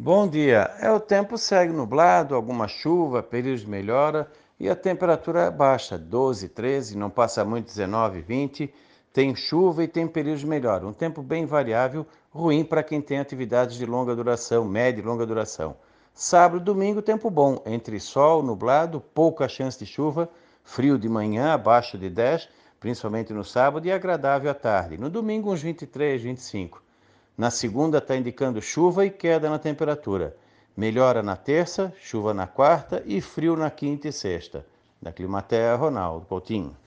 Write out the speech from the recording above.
Bom dia. O tempo segue nublado, alguma chuva, períodos de melhora e a temperatura é baixa, 12, 13, não passa muito 19, 20. Tem chuva e tem períodos de melhora. Um tempo bem variável, ruim para quem tem atividades de longa duração, média e longa duração. Sábado e domingo, tempo bom, entre sol, nublado, pouca chance de chuva, frio de manhã, abaixo de 10, principalmente no sábado, e agradável à tarde. No domingo, uns 23, 25. Na segunda está indicando chuva e queda na temperatura. Melhora na terça, chuva na quarta e frio na quinta e sexta. Da Climatea, Ronaldo Coutinho.